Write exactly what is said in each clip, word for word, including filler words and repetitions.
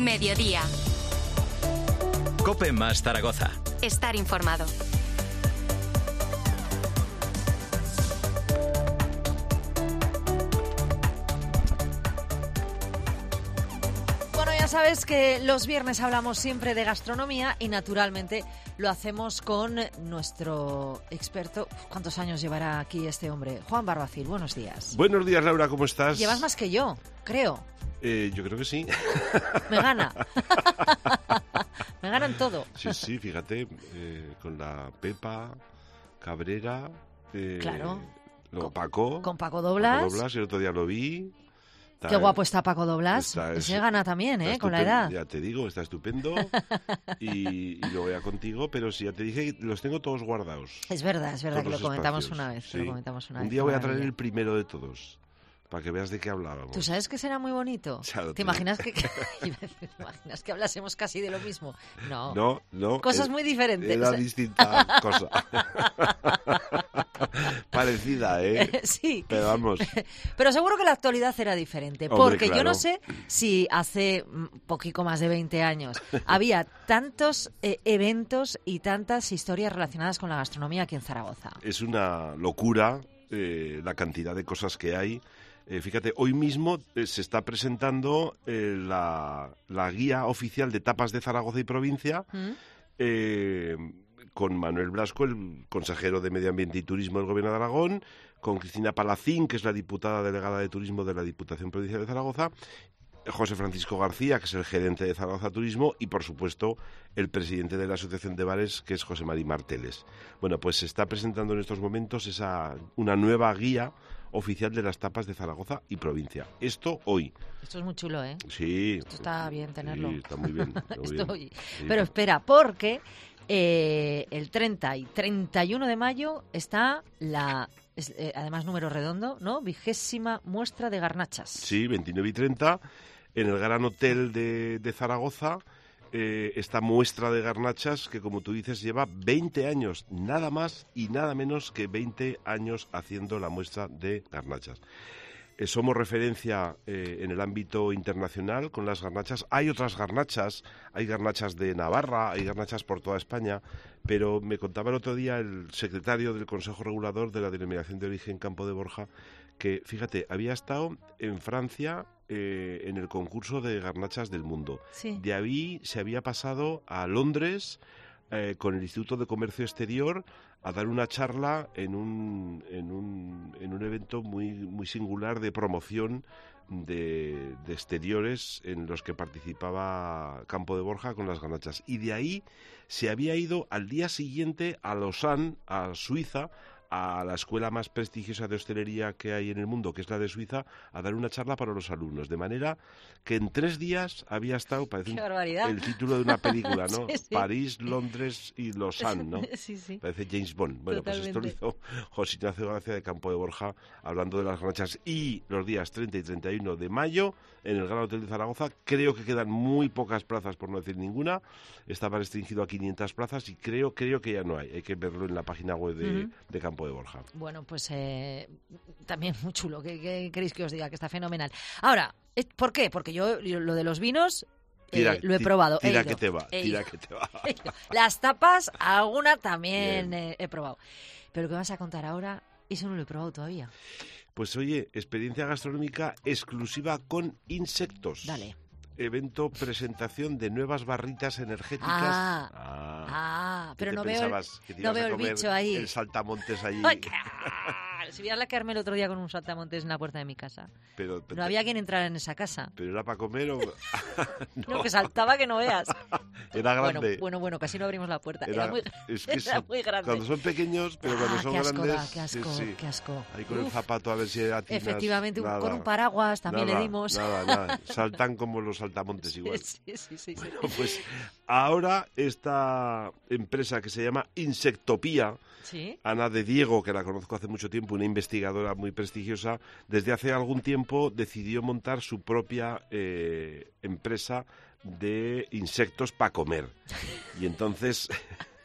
Mediodía. COPE más Zaragoza. Estar informado. Bueno, ya sabes que los viernes hablamos siempre de gastronomía y naturalmente lo hacemos con nuestro experto. ¿Cuántos años llevará aquí este hombre? Juan Barbacil, buenos días. Buenos días, Laura, ¿cómo estás? Llevas más que yo, creo. Eh, yo creo que sí. Me gana. Me ganan todo. Sí, sí, fíjate, eh, con la Pepa, Cabrera, eh, claro. Luego con, Paco. Con Paco Doblas. Paco Doblas, el otro día lo vi. Está, Qué guapo está Paco Doblas. Está, Ese es, gana también, ¿eh? Con la edad. Ya te digo, está estupendo. y, y luego ya contigo, pero si ya te dije, los tengo todos guardados. Es verdad, es verdad que lo comentamos espacios. una vez. Sí. Lo comentamos una Un vez, día voy a traer maravilla. el primero de todos. Para que veas de qué hablábamos. ¿Tú sabes que será muy bonito? Ya ¿Te imaginas que, ¿Te imaginas que hablásemos casi de lo mismo? No. No, no. Cosas era, muy diferentes. Era distinta cosa. Parecida, ¿eh? Sí. Pero vamos. Pero seguro que la actualidad era diferente. Hombre, porque claro. yo no sé si hace un poquito más de veinte años había tantos eh, eventos y tantas historias relacionadas con la gastronomía aquí en Zaragoza. Es una locura eh, la cantidad de cosas que hay. Eh, fíjate, hoy mismo eh, se está presentando eh, la, la guía oficial de tapas de Zaragoza y provincia ¿Mm? eh, con Manuel Blasco, el consejero de Medio Ambiente y Turismo del Gobierno de Aragón, con Cristina Palacín, que es la diputada delegada de Turismo de la Diputación Provincial de Zaragoza, José Francisco García, que es el gerente de Zaragoza Turismo, y por supuesto el presidente de la Asociación de Bares, que es José Mari Marteles. Bueno, pues se está presentando en estos momentos esa una nueva guía oficial de las tapas de Zaragoza y provincia. Esto hoy. Esto es muy chulo, ¿eh? Sí. Esto está bien tenerlo. Sí, está muy bien. Está muy Esto, bien. Sí. Pero espera, porque eh, el treinta y treinta y uno de mayo está la... Es, eh, además número redondo, ¿no? Vigésima muestra de garnachas. Sí, veintinueve y treinta, en el Gran Hotel de, de Zaragoza, eh, esta muestra de garnachas que, como tú dices, lleva veinte años, nada más y nada menos que veinte años haciendo la muestra de garnachas. Eh, somos referencia eh, en el ámbito internacional con las garnachas. Hay otras garnachas, hay garnachas de Navarra, hay garnachas por toda España, pero me contaba el otro día el secretario del Consejo Regulador de la Denominación de Origen Campo de Borja que, fíjate, había estado en Francia eh, en el concurso de garnachas del mundo. Sí. De ahí se había pasado a Londres eh, con el Instituto de Comercio Exterior a dar una charla en un, en un, en un evento muy, muy singular de promoción de, de exteriores en los que participaba Campo de Borja con las garnachas. Y de ahí se había ido al día siguiente a Lausanne, a Suiza, a la escuela más prestigiosa de hostelería que hay en el mundo, que es la de Suiza, a dar una charla para los alumnos. De manera que en tres días había estado, parece un, el título de una película, ¿no? Sí, sí. París, Londres y Lausanne, ¿no? Sí, sí. Parece James Bond. Bueno, Totalmente. pues esto lo hizo José Ignacio García de Campo de Borja, hablando de las garnachas. Y los días treinta y treinta y uno de mayo, en el Gran Hotel de Zaragoza, creo que quedan muy pocas plazas, por no decir ninguna. Estaba restringido a quinientas plazas y creo, creo que ya no hay. Hay que verlo en la página web de, uh-huh. de Campo de Borja. Bueno, pues eh, también muy chulo. ¿Qué, qué queréis que os diga? Que está fenomenal. Ahora, ¿por qué? Porque yo, yo lo de los vinos eh, tira, lo he probado. Tira he ido, que te va, he tira ido, que te va. he ido. Las tapas, alguna también eh, he probado. Pero ¿qué vas a contar ahora? Eso no lo he probado todavía. Pues oye, experiencia gastronómica exclusiva con insectos. Dale. Evento, presentación de nuevas barritas energéticas. Ah, ah, ah pero no veo, el, que te no veo el bicho ahí. El saltamontes allí. Ay, si vieras la que armé el otro día con un saltamontes en la puerta de mi casa. Pero, pero, no había quien entrara en esa casa. ¿Pero era para comer o...? no. no, que saltaba que no veas. Era grande. Bueno, bueno, bueno, casi no abrimos la puerta. Era, era, muy, es que era son, muy grande. Cuando son pequeños, pero cuando ah, son qué asco grandes... Da, qué asco, sí, sí. qué asco. Ahí con Uf. el zapato a ver si era atinas. Efectivamente, nada, con un paraguas también nada, le dimos. Nada, nada. Saltan como los saltamontes sí, igual. Sí, sí, sí. Bueno, sí. pues ahora esta empresa que se llama Insectopía, ¿sí? Ana de Diego, que la conozco hace mucho tiempo, una investigadora muy prestigiosa, desde hace algún tiempo decidió montar su propia eh, empresa de insectos para comer. Y entonces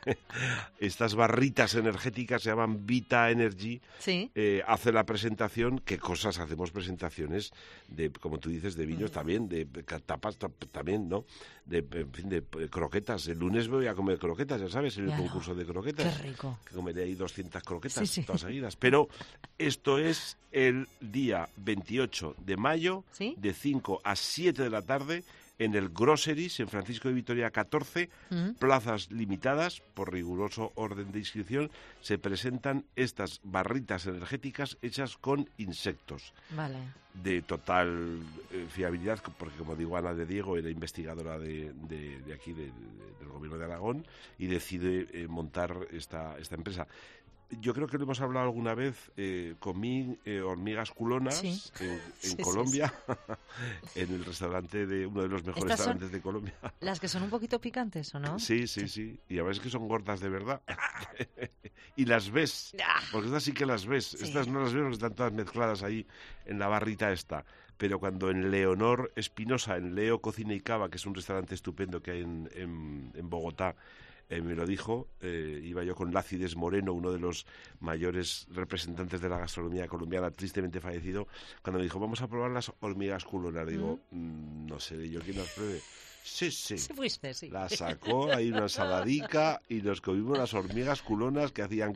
estas barritas energéticas se llaman Vita Energy. Sí. Eh, hace la presentación. ¿Qué cosas hacemos? Presentaciones de, como tú dices, de vinos mm. también, de tapas también, ¿no? De, en fin, de croquetas. El lunes voy a comer croquetas, ya sabes, en el claro. concurso de croquetas. Qué rico. Que comeré ahí doscientas croquetas sí, sí. todas seguidas. Pero esto es el día veintiocho de mayo, ¿sí? de cinco a siete de la tarde, en el Groceries, en Francisco de Vitoria catorce, uh-huh. plazas limitadas, por riguroso orden de inscripción, se presentan estas barritas energéticas hechas con insectos. Vale. De total eh, fiabilidad, porque como digo, Ana de Diego era investigadora de, de, de aquí, de, de, del Gobierno de Aragón, y decide eh, montar esta, esta empresa. Yo creo que lo hemos hablado alguna vez, eh, comí eh, hormigas culonas sí. en, en sí, Colombia, sí, sí. en el restaurante de uno de los mejores restaurantes de Colombia. Las que son un poquito picantes, ¿o no? Sí, sí, sí, sí. Y a veces que son gordas de verdad. Y las ves, porque estas sí que las ves. Sí. Estas no las veo porque están todas mezcladas ahí en la barrita esta. Pero cuando en Leonor Espinosa, en Leo Cocina y Cava, que es un restaurante estupendo que hay en, en, en Bogotá, Eh, me lo dijo, eh, iba yo con Lácides Moreno, uno de los mayores representantes de la gastronomía colombiana, tristemente fallecido, cuando me dijo, vamos a probar las hormigas culonas. Digo, mm, no sé, yo quién las pruebe. Sí, sí. Sí fuiste, sí. La sacó, ahí una ensaladica y nos comimos las hormigas culonas que hacían...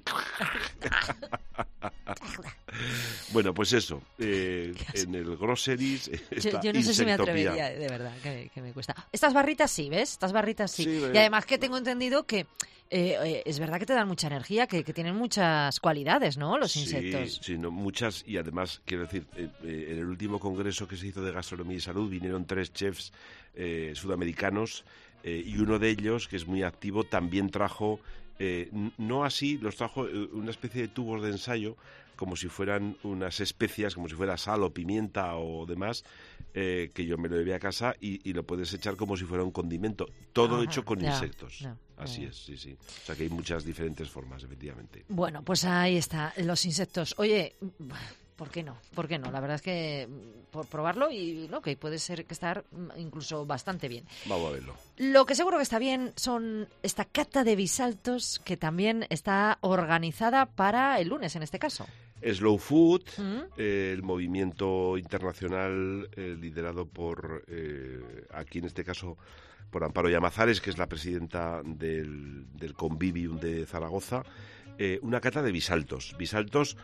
Bueno, pues eso, eh, en el Groceries esta yo, yo no sé si me insectopía. atrevería, de verdad, que, que me cuesta. Estas barritas sí, ¿ves? Estas barritas sí. sí y además que tengo entendido que eh, eh, es verdad que te dan mucha energía, que, que tienen muchas cualidades, ¿no? Los sí, insectos. Sí, no, muchas, y además, quiero decir, eh, eh, en el último congreso que se hizo de Gastronomía y Salud vinieron tres chefs eh, sudamericanos eh, y uno de ellos, que es muy activo, también trajo... Eh, no así, los trajo eh, una especie de tubos de ensayo, como si fueran unas especias, como si fuera sal o pimienta o demás, eh, que yo me lo llevé a casa y, y lo puedes echar como si fuera un condimento, todo Ajá, hecho con ya, insectos. ya, Así ya. es, sí, sí. O sea que hay muchas diferentes formas, efectivamente. Bueno, pues ahí está, los insectos. Oye, ¿por qué no? ¿Por qué no? La verdad es que por probarlo y no, que puede ser que estar incluso bastante bien. Vamos a verlo. Lo que seguro que está bien son esta cata de bisaltos que también está organizada para el lunes en este caso. Slow Food, ¿Mm? eh, el movimiento internacional eh, liderado por, eh, aquí en este caso, por Amparo Llamazares, que es la presidenta del, del Convivium de Zaragoza, eh, una cata de bisaltos. Bisaltos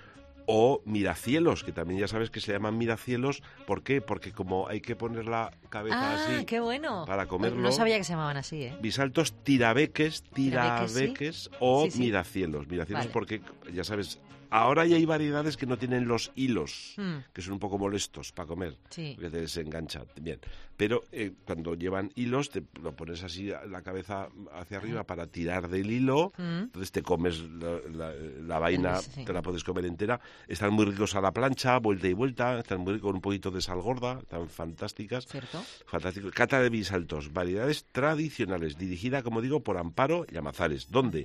o miracielos, que también ya sabes que se llaman miracielos. ¿Por qué? Porque como hay que poner la cabeza ah, así qué bueno. para comerlo... No sabía que se llamaban así, ¿eh? Bisaltos tirabeques, tirabeques, tirabeques ¿sí? o sí, sí. miracielos. Miracielos vale. Porque, ya sabes... Ahora ya hay variedades que no tienen los hilos, mm. que son un poco molestos para comer, sí. porque te desengancha. Bien. Pero eh, cuando llevan hilos, te lo pones así la cabeza hacia arriba para tirar del hilo, mm. entonces te comes la, la, la vaina, sí. te la puedes comer entera. Están muy ricos a la plancha, vuelta y vuelta, están muy ricos con un poquito de sal gorda, están fantásticas. ¿Cierto? Fantástico. Cata de bisaltos, variedades tradicionales, dirigida, como digo, por Amparo Llamazares. ¿Dónde?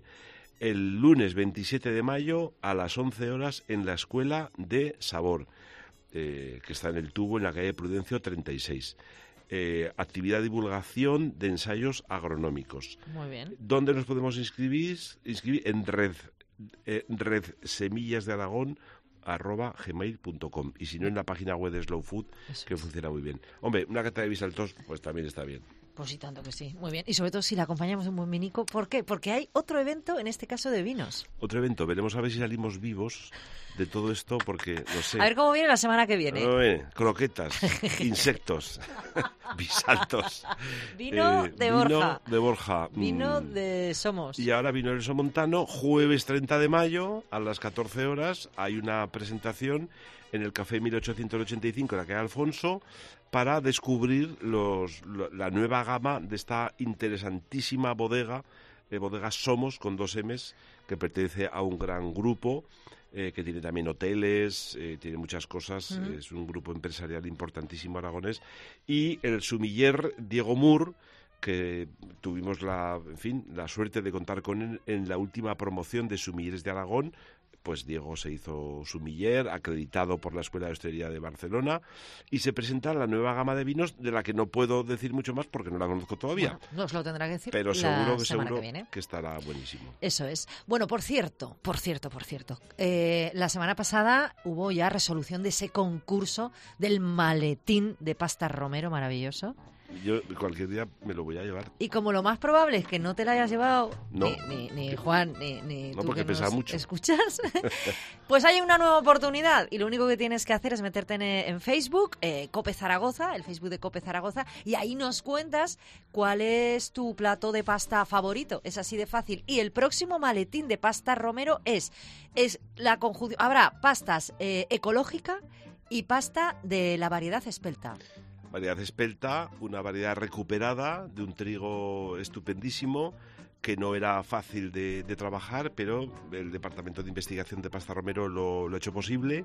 El lunes veintisiete de mayo a las once horas en la Escuela de Sabor, eh, que está en el Tubo, en la calle Prudencio treinta y seis. Eh, actividad de divulgación de ensayos agronómicos. Muy bien. ¿Dónde nos podemos inscribir? Inscribir en red, eh, red semillas de Aragón arroba gmail punto com y si no en la página web de Slow Food, Eso que es. funciona muy bien. Hombre, una cata de bisaltos pues también está bien. Pues sí, tanto que sí. Muy bien. Y sobre todo si la acompañamos de un buen vinico. ¿Por qué? Porque hay otro evento, en este caso de vinos. Otro evento. Veremos a ver si salimos vivos de todo esto, porque no sé. A ver cómo viene la semana que viene. Eh, croquetas, insectos, bisaltos. Vino eh, de vino Borja. de Borja. Vino mm. de Somos. Y ahora vino el Somontano, jueves treinta de mayo, a las catorce horas, hay una presentación en el Café mil ochocientos ochenta y cinco en la calle Alfonso, para descubrir los, lo, la nueva gama de esta interesantísima bodega, eh, bodega Somos, con dos M's, que pertenece a un gran grupo, eh, que tiene también hoteles, eh, tiene muchas cosas, uh-huh. eh, es un grupo empresarial importantísimo aragonés, y el sumiller Diego Mur, que tuvimos la, en fin, la suerte de contar con él en la última promoción de Sumilleres de Aragón, pues Diego se hizo sommelier, acreditado por la Escuela de Hostelería de Barcelona, y se presenta la nueva gama de vinos, de la que no puedo decir mucho más porque no la conozco todavía. Bueno, nos lo tendrá que decir pero la seguro que semana seguro que viene. que estará buenísimo. Eso es. Bueno, por cierto, por cierto, por cierto, eh, la semana pasada hubo ya resolución de ese concurso del maletín de pasta Romero maravilloso. Yo cualquier día me lo voy a llevar. Y como lo más probable es que no te la hayas llevado, no. ni, ni, ni Juan, ni, ni no, tú porque que pesa nos mucho. escuchas, pues hay una nueva oportunidad y lo único que tienes que hacer es meterte en, en Facebook, eh, Cope Zaragoza, el Facebook de Cope Zaragoza, y ahí nos cuentas cuál es tu plato de pasta favorito. Es así de fácil. Y el próximo maletín de pasta Romero es, es la conjunción. Habrá pastas eh, ecológica y pasta de la variedad espelta. Variedad espelta, una variedad recuperada de un trigo estupendísimo que no era fácil de, de trabajar, pero el Departamento de Investigación de Pasta Romero lo, lo ha hecho posible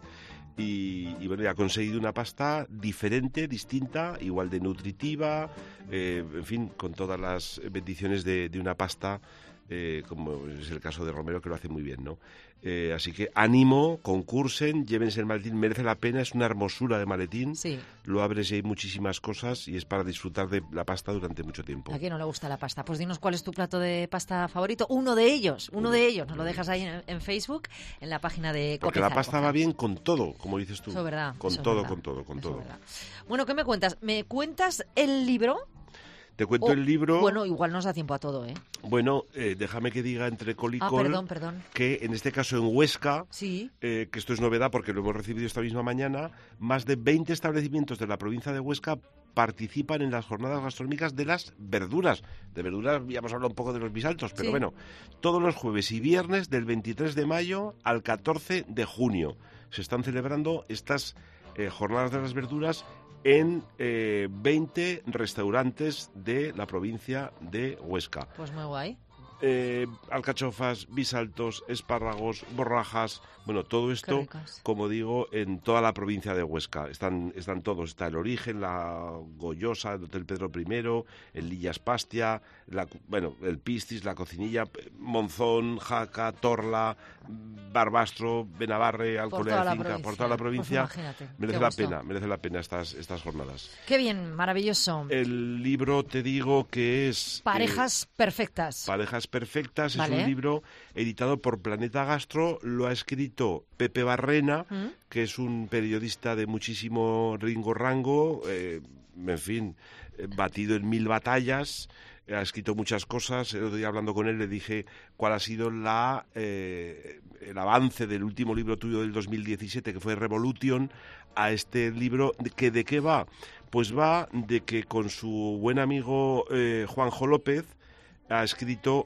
y, y bueno, ya ha conseguido una pasta diferente, distinta, igual de nutritiva, eh, en fin, con todas las bendiciones de, de una pasta, eh, como es el caso de Romero, que lo hace muy bien, ¿no? Eh, así que ánimo, concursen, llévense el maletín, merece la pena, es una hermosura de maletín, sí. Lo abres y hay muchísimas cosas y es para disfrutar de la pasta durante mucho tiempo. ¿A quién no le gusta la pasta? Pues dinos cuál es tu plato de pasta favorito, uno de ellos, uno de ellos, nos lo dejas ahí en, en Facebook, en la página de Cope Porque la Zaragoza. pasta va bien con todo, como dices tú. Eso es verdad. Con eso todo, es verdad. con todo, con Eso todo. es verdad. Bueno, ¿qué me cuentas? ¿Me cuentas el libro? Te cuento O, el libro. Bueno, igual nos da tiempo a todo, ¿eh? Bueno, eh, déjame que diga entre col y Ah, col perdón, perdón. que en este caso en Huesca, Sí. eh, que esto es novedad porque lo hemos recibido esta misma mañana, más de veinte establecimientos de la provincia de Huesca participan en las jornadas gastronómicas de las verduras. De verduras ya hemos hablado un poco de los bisaltos, pero Sí. bueno, todos los jueves y viernes del veintitrés de mayo al catorce de junio se están celebrando estas eh, jornadas de las verduras en eh, veinte restaurantes de la provincia de Huesca. Pues muy guay. Eh, alcachofas, bisaltos, espárragos, borrajas, bueno, todo esto, ricas. como digo, en toda la provincia de Huesca. Están, están todos, está el Origen, la Goyosa, el Hotel Pedro primero, el Lillas Pastia, la, bueno, el Pistis, la Cocinilla, Monzón, Jaca, Torla, Barbastro, Benavarre, Alcolea de Cinca, por toda la provincia. Pues imagínate, merece qué la gusto. pena, merece la pena estas, estas jornadas. Qué bien, maravilloso. El libro, te digo que es... Parejas eh, perfectas. Parejas Perfectas, Vale. es un libro editado por Planeta Gastro, lo ha escrito Pepe Barrena, ¿Mm? que es un periodista de muchísimo ringo-rango, eh, en fin, eh, batido en mil batallas, eh, ha escrito muchas cosas. El otro día hablando con él le dije cuál ha sido la eh, el avance del último libro tuyo del dos mil diecisiete, que fue Revolution, a este libro, que ¿de qué va? Pues va de que con su buen amigo eh, Juanjo López ha escrito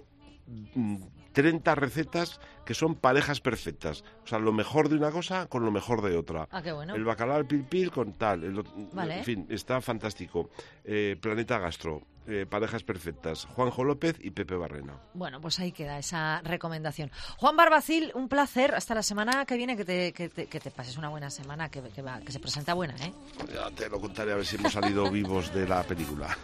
treinta recetas que son parejas perfectas. O sea, lo mejor de una cosa con lo mejor de otra. Ah, qué bueno. El bacalao al pil pil con tal. El, Vale. En fin, está fantástico. Eh, Planeta Gastro, eh, parejas perfectas. Juanjo López y Pepe Barrena. Bueno, pues ahí queda esa recomendación. Juan Barbacil, un placer. Hasta la semana que viene, que te, que te, que te pases una buena semana, que, que, va, que se presenta buena, ¿eh? Ya te lo contaré a ver si hemos salido vivos de la película.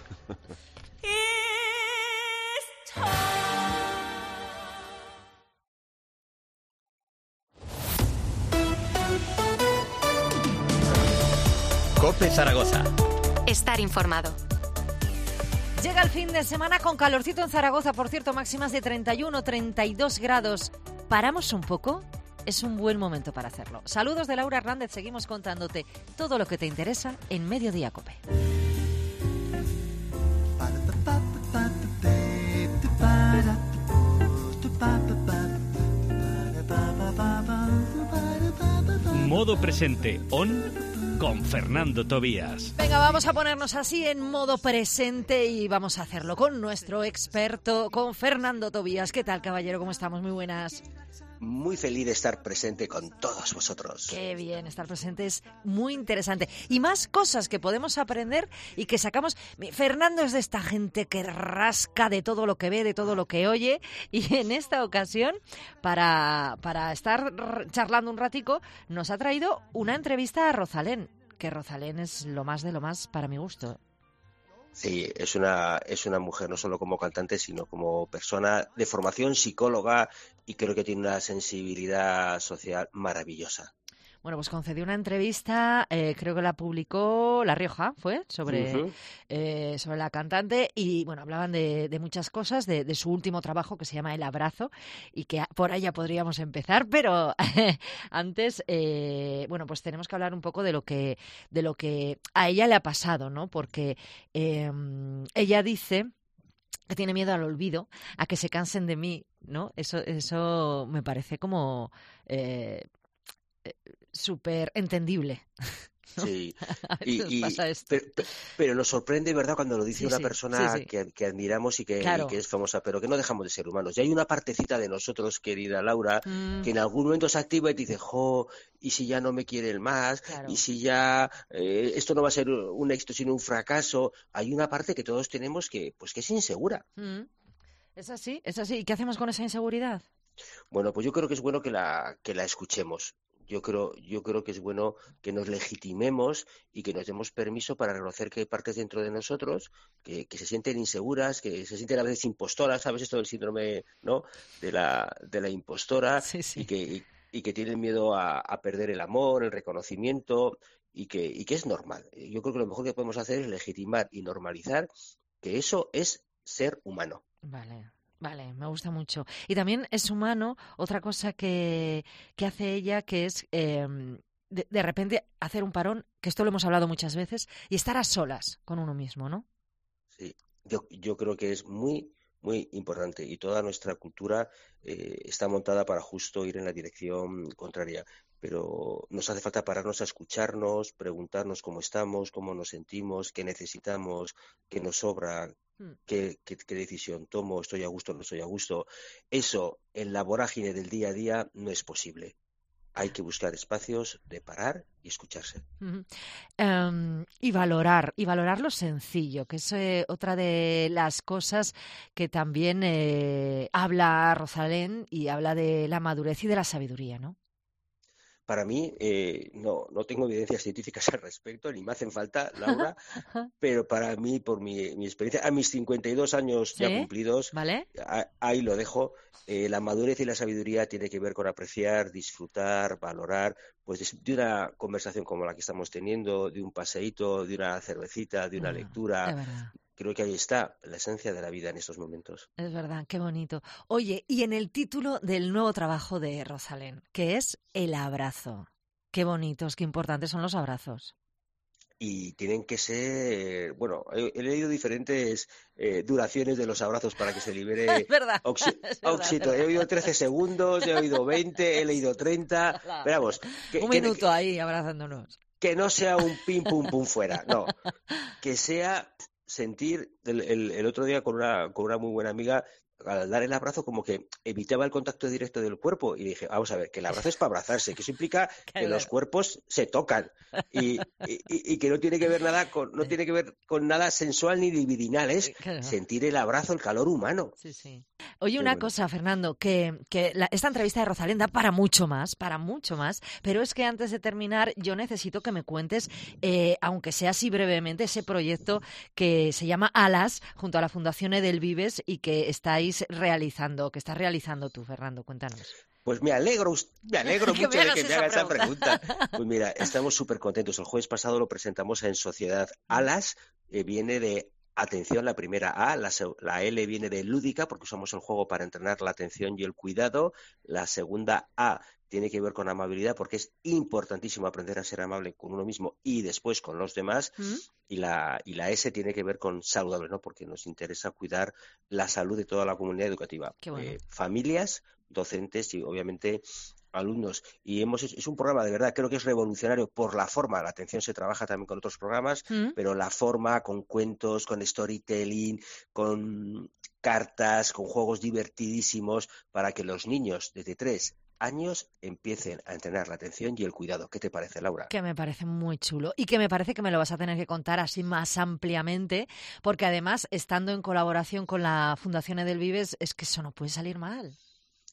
Cope Zaragoza. Estar informado. Llega el fin de semana con calorcito en Zaragoza, por cierto, máximas de treinta y uno, treinta y dos grados. ¿Paramos un poco? Es un buen momento para hacerlo. Saludos de Laura Hernández, seguimos contándote todo lo que te interesa en Mediodía Cope. Modo presente on con Fernando Tobías. Venga, vamos a ponernos así en modo presente y vamos a hacerlo con nuestro experto, con Fernando Tobías. ¿Qué tal, caballero? ¿Cómo estamos? Muy buenas. Muy feliz de estar presente con todos vosotros. Qué bien, estar presente es muy interesante. Y más cosas que podemos aprender y que sacamos. Fernando es de esta gente que rasca de todo lo que ve, de todo lo que oye. Y en esta ocasión, para, para estar charlando un ratico, nos ha traído una entrevista a Rosalén. Que Rosalén es lo más de lo más para mi gusto. Sí, es una, es una mujer no solo como cantante, sino como persona de formación, psicóloga, y creo que tiene una sensibilidad social maravillosa. Bueno, pues concedió una entrevista, eh, creo que la publicó La Rioja, ¿fue? Sobre, Uh-huh. eh, sobre la cantante y, bueno, hablaban de, de muchas cosas, de, de su último trabajo que se llama El Abrazo y que por ahí ya podríamos empezar, pero antes, eh, bueno, pues tenemos que hablar un poco de lo que, de lo que a ella le ha pasado, ¿no? Porque eh, ella dice que tiene miedo al olvido, a que se cansen de mí, ¿no? Eso, eso me parece como... Eh, súper entendible, ¿no? Sí, A ver si nos y, y pasa esto. pero, pe- pero nos sorprende, ¿verdad?, cuando lo dice Sí, una sí, sí, persona sí. que, que admiramos y que, y Claro. que es famosa, pero que no dejamos de ser humanos. Y hay una partecita de nosotros, querida Laura, Mm, que en algún momento se activa y te dice, jo, ¿y si ya no me quieren más? ¿Y claro. si ya eh, esto no va a ser un éxito sino un fracaso? Hay una parte que todos tenemos que, pues que es insegura. Mm. Es así, es así. ¿Y qué hacemos con esa inseguridad? Bueno, pues yo creo que es bueno que la, que la escuchemos. Yo creo, yo creo que es bueno que nos legitimemos y que nos demos permiso para reconocer que hay partes dentro de nosotros que, que se sienten inseguras, que se sienten a veces impostoras, ¿sabes? Esto del síndrome, ¿no?, de la, de la impostora, Sí, y sí. que, y, y que tienen miedo a, a perder el amor, el reconocimiento, y que, y que es normal. Yo creo que lo mejor que podemos hacer es legitimar y normalizar que eso es ser humano. Vale, vale, me gusta mucho. Y también es humano otra cosa que, que hace ella, que es eh, de, de repente hacer un parón, que esto lo hemos hablado muchas veces, y estar a solas con uno mismo, ¿no? Sí, yo, yo creo que es muy, muy importante, y toda nuestra cultura eh, está montada para justo ir en la dirección contraria, pero nos hace falta pararnos a escucharnos, preguntarnos cómo estamos, cómo nos sentimos, qué necesitamos, qué nos sobra, Mm. qué, qué, qué decisión tomo, estoy a gusto, no estoy a gusto. Eso en la vorágine del día a día no es posible. Hay que buscar espacios de parar y escucharse. Ujú. Em, y valorar, y valorar lo sencillo, que es eh, otra de las cosas que también eh, habla Rosalén y habla de la madurez y de la sabiduría, ¿no? Para mí, eh, no, no tengo evidencias científicas al respecto, ni me hacen falta, Laura, pero para mí, por mi, mi experiencia, a mis cincuenta y dos años ya ¿Sí? cumplidos, ¿Vale? a- ahí lo dejo. Eh, la madurez y la sabiduría tiene que ver con apreciar, disfrutar, valorar, pues de, de una conversación como la que estamos teniendo, de un paseíto, de una cervecita, de una Ah, lectura. es verdad, Creo que ahí está la esencia de la vida en estos momentos. es verdad, qué bonito. Oye, y en el título del nuevo trabajo de Rosalén, que es El abrazo. Qué bonitos, qué importantes son los abrazos. Y tienen que ser, bueno, he, he leído diferentes eh, duraciones de los abrazos para que se Es libere verdad, oxi- es verdad, es óxido. He verdad. oído trece segundos, he oído veinte, he leído treinta. Pero vamos, que, Un que, minuto que- ahí abrazándonos. que no sea un pim pum pum fuera, no. Que sea sentir, el, el- el otro día con una, con una muy buena amiga, al dar el abrazo como que evitaba el contacto directo del cuerpo, y dije, vamos a ver, que el abrazo es para abrazarse, que eso implica que los Claro. cuerpos se tocan, y, y- y que no tiene que ver nada con, no tiene que ver con nada sensual ni libidinal, es Claro. sentir el abrazo, el calor humano. Sí, sí. Oye, Qué una bueno. cosa, Fernando, que, que la- esta entrevista de Rosalén da para mucho más, para mucho más, pero es que antes de terminar yo necesito que me cuentes, eh, aunque sea así brevemente, ese proyecto que se llama Alas, junto a la Fundación Edelvives y que estáis realizando, que estás realizando tú, Fernando, cuéntanos. Pues me alegro, me alegro Que mucho me de hagas que me esa haga esa pregunta. pregunta. Pues mira, estamos súper contentos. El jueves pasado lo presentamos en Sociedad. Alas eh, viene de atención, la primera A, la, se- la L viene de lúdica, porque usamos el juego para entrenar la atención y el cuidado. La segunda A tiene que ver con amabilidad, porque es importantísimo aprender a ser amable con uno mismo y después con los demás. ¿Mm? Y la, y la S tiene que ver con saludable, ¿no?, porque nos interesa cuidar la salud de toda la comunidad educativa. Qué bueno. Eh, familias, docentes y obviamente alumnos. Y hemos es un programa de verdad, creo que es revolucionario por la forma. La atención se trabaja también con otros programas, ¿Mm? pero la forma, con cuentos, con storytelling, con cartas, con juegos divertidísimos, para que los niños desde tres años empiecen a entrenar la atención y el cuidado. ¿Qué te parece, Laura? Que me parece muy chulo y que me parece que me lo vas a tener que contar así más ampliamente, porque además, estando en colaboración con la Fundación Edelvives, es que eso no puede salir mal.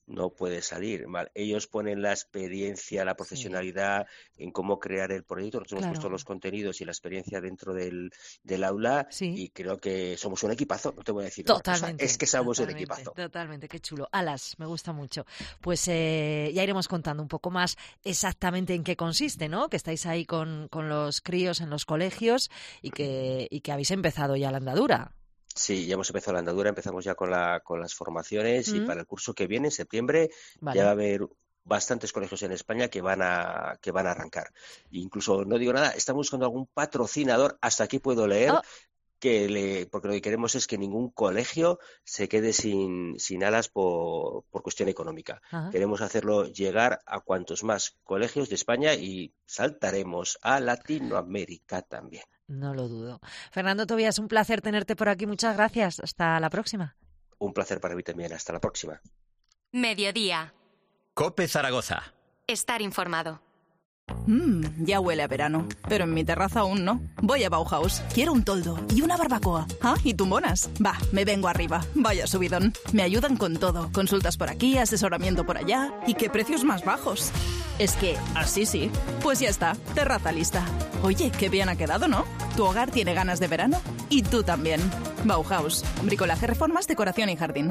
no puede salir. ¿Vale? Ellos ponen la experiencia, la profesionalidad sí. en cómo crear el proyecto. Nosotros claro. hemos puesto los contenidos y la experiencia dentro del, del aula sí. y creo que somos un equipazo. No te voy a decir totalmente, otra cosa. Es que somos totalmente, un equipazo. Totalmente, qué chulo. Alas, me gusta mucho. Pues eh, ya iremos contando un poco más exactamente en qué consiste, ¿no? Que estáis ahí con, con los críos en los colegios y que, y que habéis empezado ya la andadura. Sí, ya hemos empezado la andadura, empezamos ya con, la, con las formaciones mm. y para el curso que viene, en septiembre, vale. ya va a haber bastantes colegios en España que van a que van a arrancar. Incluso, no digo nada, estamos buscando algún patrocinador, hasta aquí puedo leer, oh. que le, porque lo que queremos es que ningún colegio se quede sin, sin alas por, por cuestión económica. Ajá. Queremos hacerlo llegar a cuantos más colegios de España y saltaremos a Latinoamérica también. No lo dudo. Fernando Tobías, un placer tenerte por aquí. Muchas gracias. Hasta la próxima. Un placer para mí también. Hasta la próxima. Mediodía. COPE Zaragoza. Estar informado. Mmm, ya huele a verano, pero en mi terraza aún no. Voy a Bauhaus, quiero un toldo y una barbacoa. Ah, y tumbonas. Va, me vengo arriba. Vaya subidón. Me ayudan con todo. Consultas por aquí, asesoramiento por allá. ¿Y qué precios más bajos? Es que, así sí. Pues ya está, terraza lista. Oye, qué bien ha quedado, ¿no? Tu hogar tiene ganas de verano y tú también. Bauhaus, bricolaje, reformas, decoración y jardín.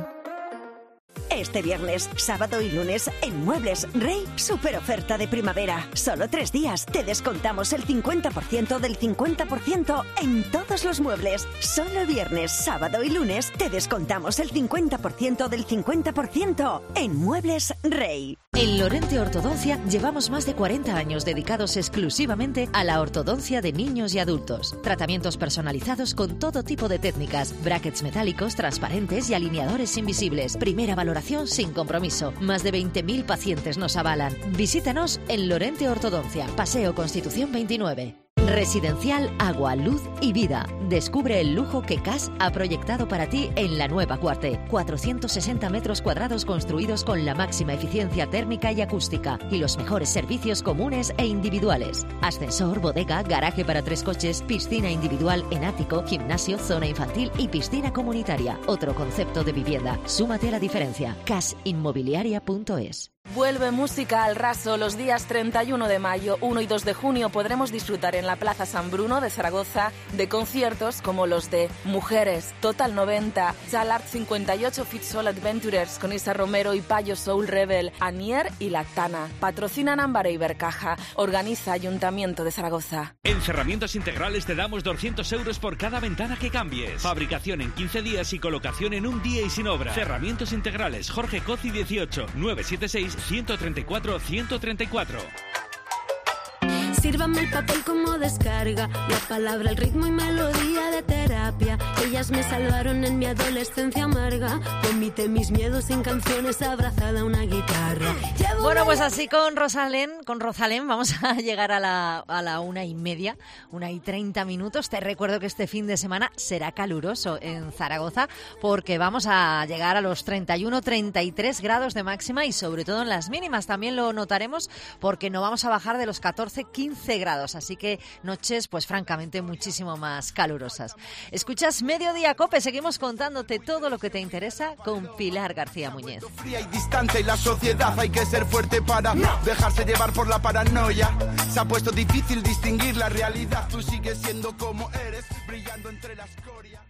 Este viernes, sábado y lunes, en Muebles Rey, super oferta de primavera. Solo tres días, te descontamos el cincuenta por ciento del cincuenta por ciento en todos los muebles. Solo viernes, sábado y lunes, te descontamos el cincuenta por ciento del cincuenta por ciento en Muebles Rey. En Lorente Ortodoncia llevamos más de cuarenta años dedicados exclusivamente a la ortodoncia de niños y adultos. Tratamientos personalizados con todo tipo de técnicas, brackets metálicos, transparentes y alineadores invisibles. Primera valoración sin compromiso. Más de veinte mil pacientes nos avalan. Visítanos en Lorente Ortodoncia, Paseo Constitución veintinueve. Residencial Agua, Luz y Vida. Descubre el lujo que C A S ha proyectado para ti en la nueva Cuarte. cuatrocientos sesenta metros cuadrados construidos con la máxima eficiencia térmica y acústica y los mejores servicios comunes e individuales. Ascensor, bodega, garaje para tres coches, piscina individual en ático, gimnasio, zona infantil y piscina comunitaria. Otro concepto de vivienda. Súmate a la diferencia. cas inmobiliaria punto es. Vuelve Música al Raso los días treinta y uno de mayo, uno y dos de junio. Podremos disfrutar en la Plaza San Bruno de Zaragoza de conciertos como los de Mujeres, Total noventa, Chalart cincuenta y ocho, Fit Soul Adventurers con Isa Romero y Payo Soul Rebel, Anier y Lactana. Patrocinan Ámbar y Bercaja. Organiza Ayuntamiento de Zaragoza. En Cerramientos Integrales te damos doscientos euros por cada ventana que cambies. Fabricación en quince días y colocación en un día y sin obra. Cerramientos Integrales, Jorge Cozi dieciocho, nueve siete seis, uno tres cuatro, uno tres cuatro. Sírvame el papel como descarga, la palabra, el ritmo y melodía de terapia. Ellas me salvaron en mi adolescencia amarga. Vomité mis miedos en canciones abrazada a una guitarra. Llevo bueno, pues así con Rosalén, con Rosalén vamos a llegar a la, a la una y media, una y treinta minutos. Te recuerdo que este fin de semana será caluroso en Zaragoza porque vamos a llegar a los treinta y uno, treinta y tres grados de máxima y sobre todo en las mínimas también lo notaremos porque no vamos a bajar de los catorce, quince grados, así que noches pues francamente muchísimo más calurosas. Escuchas Mediodía Cope, seguimos contándote todo lo que te interesa con Pilar García Muñez. Fría y distante y la sociedad hay que ser fuerte para no dejarse llevar por la paranoia. Se ha puesto difícil distinguir la realidad, tú sigues siendo como eres, brillando entre la escoria.